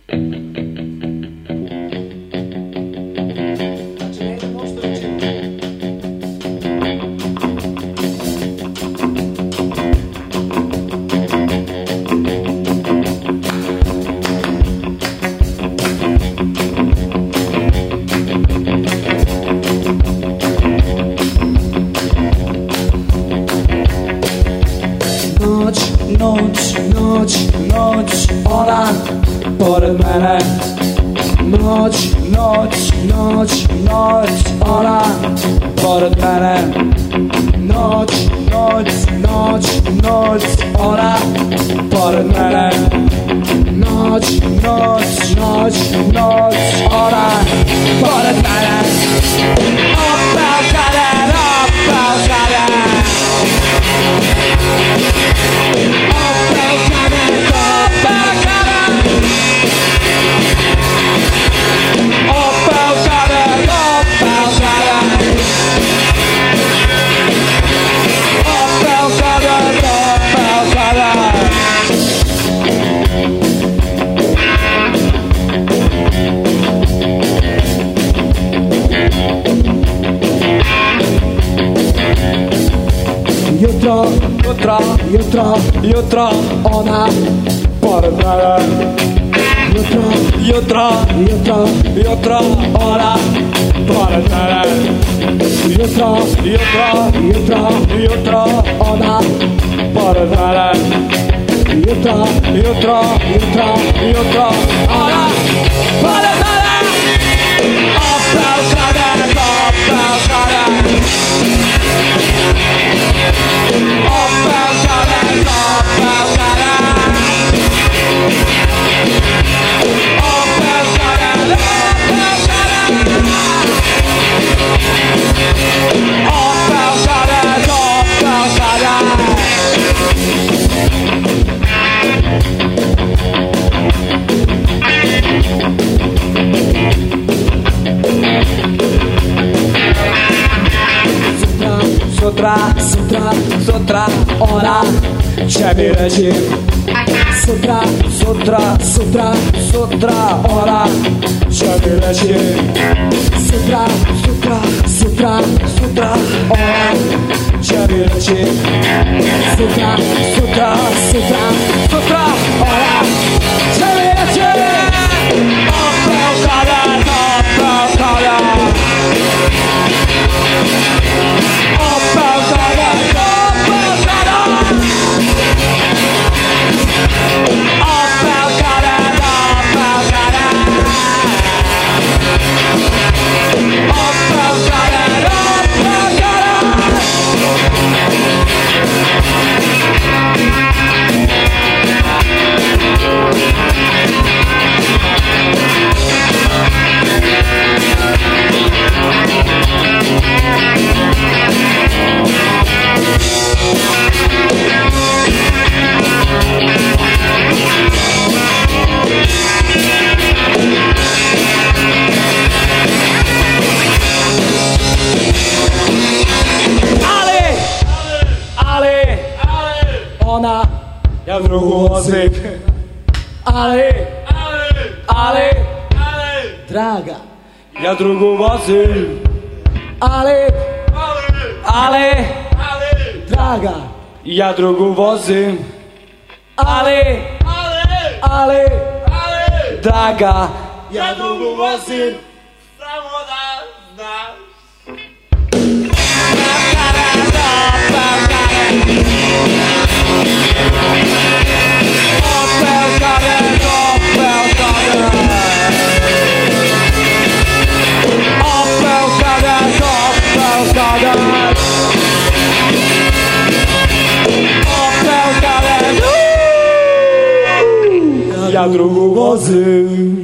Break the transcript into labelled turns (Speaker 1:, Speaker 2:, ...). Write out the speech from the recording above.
Speaker 1: Noć, ona pored mene. Noć, ona pored mene. Noć, ona pored mene. Noć, ona pored mene. Opał kader, opał kader. Opał kader, opał kader. Opał kader, opał kader. Opał kader, opał kader. Jutro, ona pored mene. Jutro, ona pored mene. Jutro, ona pored mene. Jutro, ona pored mene. Opał kader, opał kader. Opał kader, opał kader. Opał kader, opał kader. Opał kader, opał kader. Sutra, ona ciebie leci. Sutra, ona ciebie leci. Sutra, ona ciebie leci. Sutra, ona ciebie leci. Opał kader, opał kader. Opał kader, opał kader. Opał kader, opał kader. Opał kader, opał kader. Ona, ja drugu wozy. Ale, draga, ja drugu wozy. Ale, draga, ja drugu wozy. Ale, draga, ja drugu wozy. Samo nas. Opał kader, opał kader. Opał kader, opał kader. Opał kader. Ja drugu wozy.